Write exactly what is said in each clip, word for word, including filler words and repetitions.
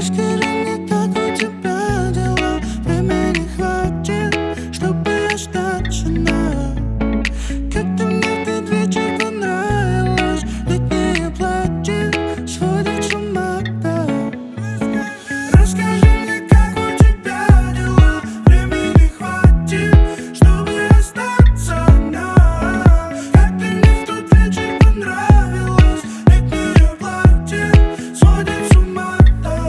Расскажи мне, как у тебя дела. Времени хватит, чтобы остаться на. Как ты мне в тот вечер понравилась. Летнее платье сводит с ума, да. Расскажи мне, как у тебя дела. Времени хватит, чтобы остаться на. Как ты мне в тот вечер понравилась. Летнее платье сводит с ума, да.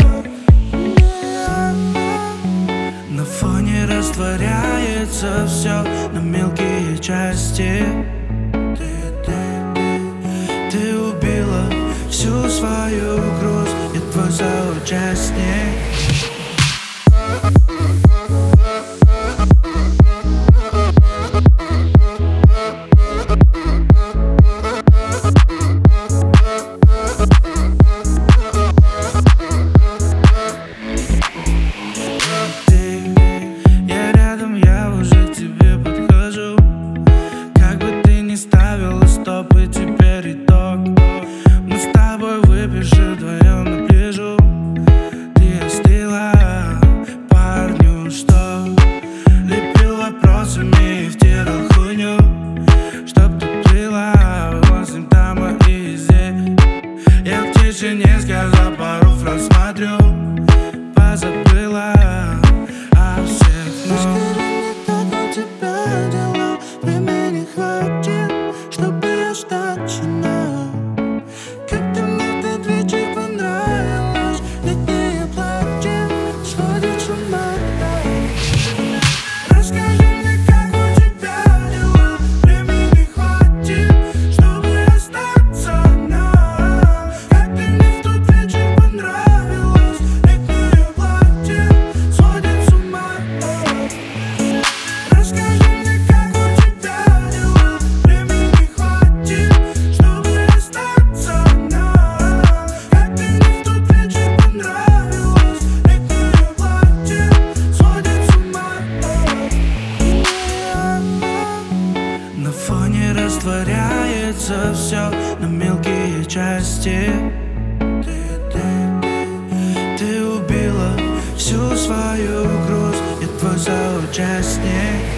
На фоне растворяется все на мелкие части. Ты, ты, ты, ты убила всю свою грусть. Я твой соучастник. Я рядом, я уже к тебе подхожу. Как бы ты ни ставила стопы, теперь итог. Мы с тобой выпишем вдвоем на пляжу. Ты остыла парню, что лепил вопросами и втирал хуйню. Чтоб ты плыла восемь там и здесь. Я в тишине сказал пару фраз, смотрю, позабыла о всех. Расскажи мне, как у тебя дела. Времени хватит, чтобы остаться на. Как ты мне в тот вечер понравилась. Летнее платье сводит с ума, да. Расскажи мне, как у тебя дела. Времени хватит, чтобы остаться на. Как ты мне в тот вечер понравилась. Летнее платье сводит с ума, да. Расскажи мне, как у тебя дела. Времени хватит, чтобы остаться на. Как ты мне в тот вечер понравилась. Летнее платье сводит с ума, да. На фоне растворяется все на мелкие части. Ты, ты, ты, ты убила всю свою грусть. Я твой соучастник.